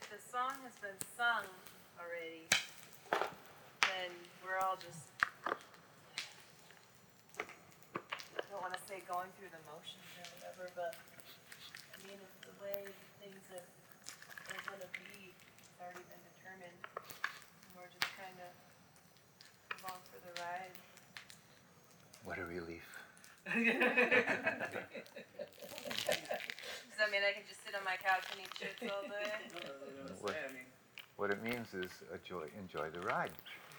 the song has been sung already, then we're all just, I don't want to say going through the motions or whatever, but I mean, if the way things are going to be, it's already been determined, and we're just kind of along for the ride. What a relief. Does that mean I can just sit on my couch and eat chips all day? What it means is enjoy the ride.